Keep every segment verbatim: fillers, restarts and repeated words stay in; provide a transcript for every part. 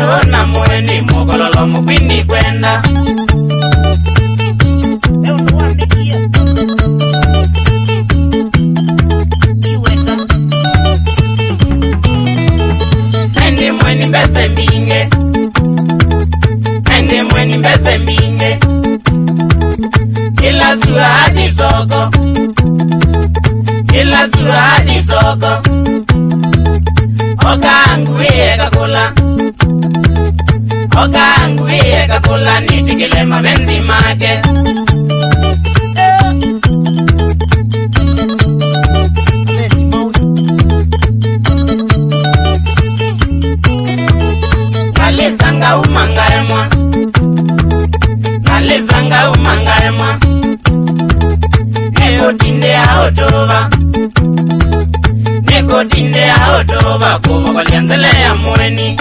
Muno na mweni mokololo mupindi kwenda. Leo ndo wandikia. Iweta. Nende mweni mbese mbinge. Nende mweni mbese mbinge. Kila sura hadi soko. Kila sura hadi soko. Okangu iye kakula. Okangu iye kakula nitikile mabenzi make. Nalisanga umangaemwa. Nalisanga umangaemwa. Neko tinde autova. Neko tinde autova. Kubo kwa lianzele ya mweni.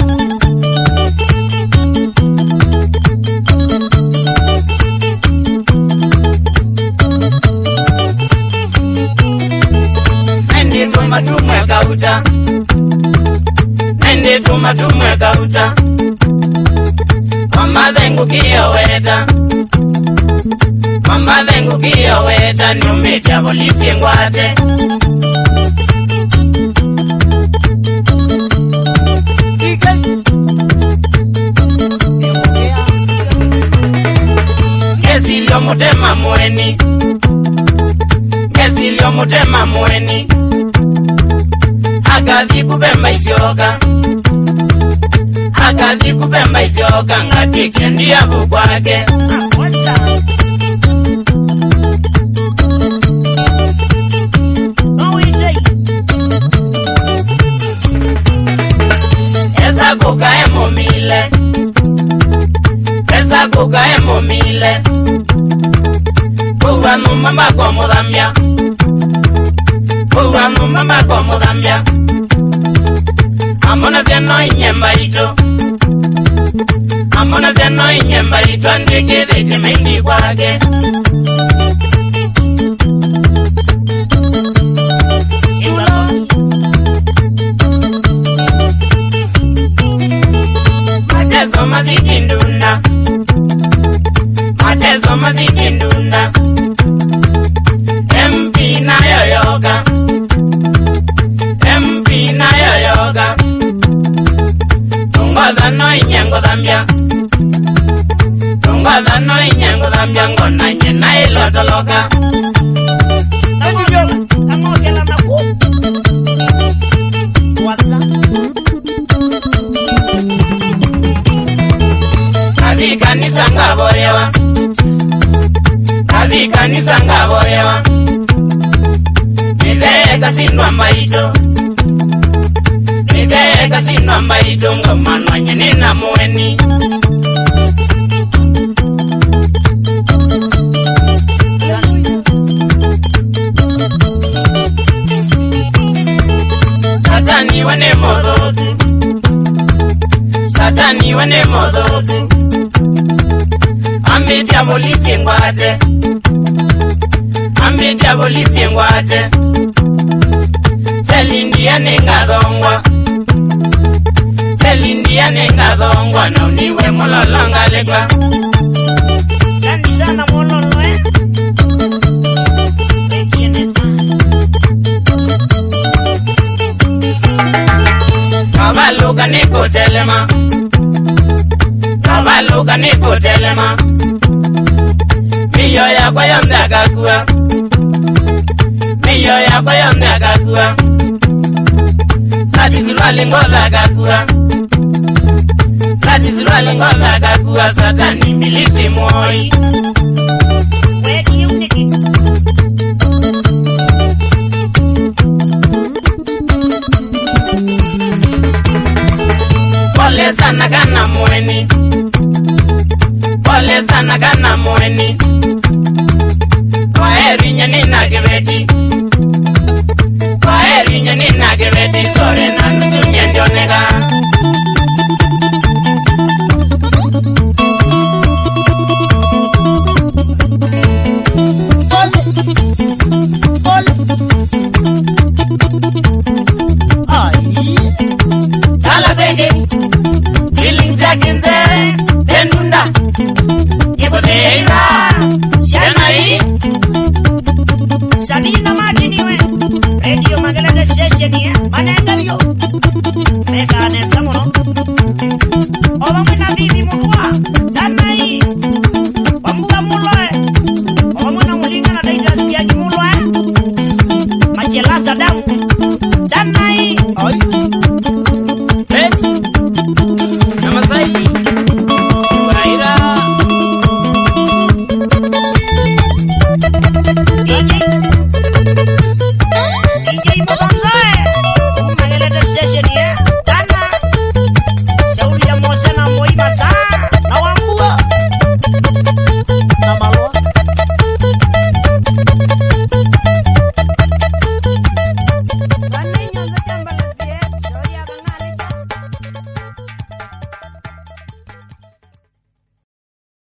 Nende tuma tumwe kauta. Nende tuma tumwe kauta. Mama dengu kiyo weta. Mama dengu kiyo weta. Nyumiti ya polisi ngwate. Kesi ilio mutema mweni. Kesi ilio mutema mweni. Akadhi kubemba isioka. Akadhi kubemba isioka. Ngatike ndiya bukwake. Wasa. Esa kuka emomile. Esa kuka emomile. Uwa numama kwa mudambia. Uwa numama kwa mudambia. Amona zeno inyemba ito. Amona zeno inyemba ito. Andike ziti mendi kwake. Mateso mazikindunda. Mateso mazikindunda. M P na yoyoga. M P na yoyoga. Tungoza no inyengo dhambia. Tungoza no inyengo dhambia. Ngona nye na ilotoloka. Ajibyo. Amogela maku. Wasa. Kadi kanisa ngaboyewa. Kadi kanisa ngaboyewa. Nideye kasindwa mbaito. Nideye kasindwa mbaito. Ngomano nyini na mweni. Satani wane modotu. Satani wane modotu. Ambiti ya polisi ngwate. Ambiti ya polisi ngwate. Selindia nenga dhongwa. Selindia nenga dhongwa. Na uniwe mololonga legwa. Sandi sana mololo eh. Ekienesa. Kabaluka niko telema. Kabaluka niko telema. Miyo ya kwa yonde akakua. Miyo ya kwa yonde akakua. Sati suruali ngoza akakua. Sati suruali ngoza akakua. Satani milisi moi. Wedi uniki. Pole sana kana mweni. Pole sana kana mweni. Kwaheri nyeni na kibeti. Kwaheri nyeni na kibeti. Sore na nusu nyendionega. Tala bege. Feelings Oba mwana bibi mwa. Tata